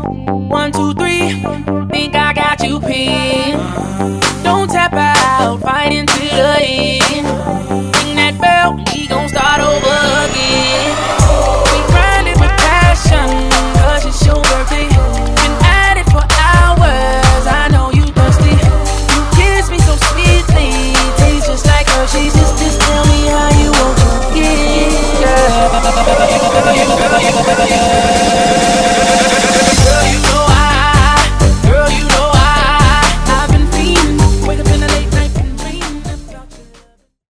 1, 2, 3, think I got you pinned. Don't tap out, fight until the end. Ring that bell, we gon' start